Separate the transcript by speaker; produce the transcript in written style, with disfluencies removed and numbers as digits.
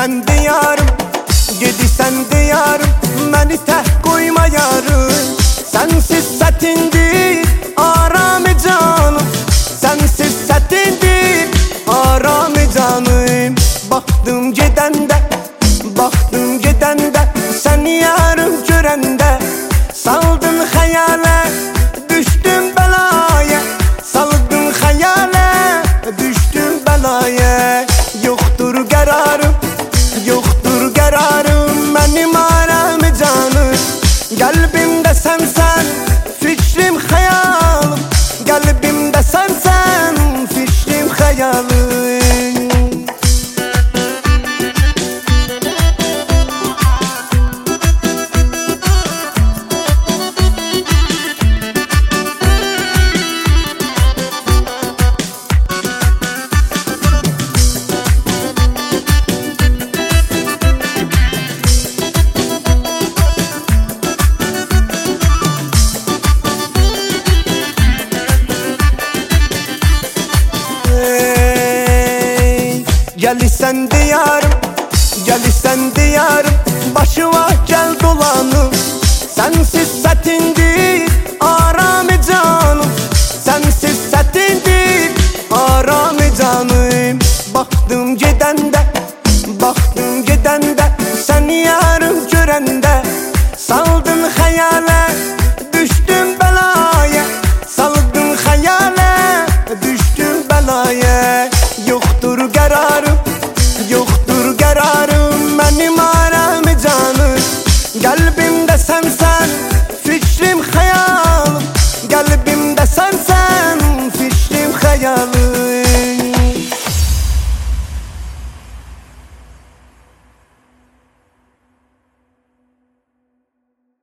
Speaker 1: Gedirsən diyarım, gedirsən diyarım, məni tək qoyma yarım. Sənsiz sətindir aramı canım, sənsiz sətindir aramı canım. Baxdım gedəndə, baxdım gedəndə, səni yarım görəndə, saldın xəyalə, düşdüm bəlaya, saldın xəyalə, düşdüm bəlaya. Yoxdur qərarım, yoxdur qərarım, mənim aramı canım. Qəlbimdə sənsən, fikrim xəyalım, qəlbimdə sənsən, fikrim xəyalım. Gəlirsən diyarım, gəlirsən diyarım, başıma gəl dolanım. Sənsiz sətindir aramı canım, sənsiz sətindir aramı canım. Baxdım gedəndə, baxdım gedəndə, səni yarım görəndə, saldın xəyalə, düşdüm bəlaya, saldın xəyalə, düşdüm bəlaya. Yoxdur qərarım, yoxdur qərarım, mənim aramı canım. Qəlbimdə sənsən, fikrim xəyalım, qəlbimdə sənsən, fikrim xəyalım.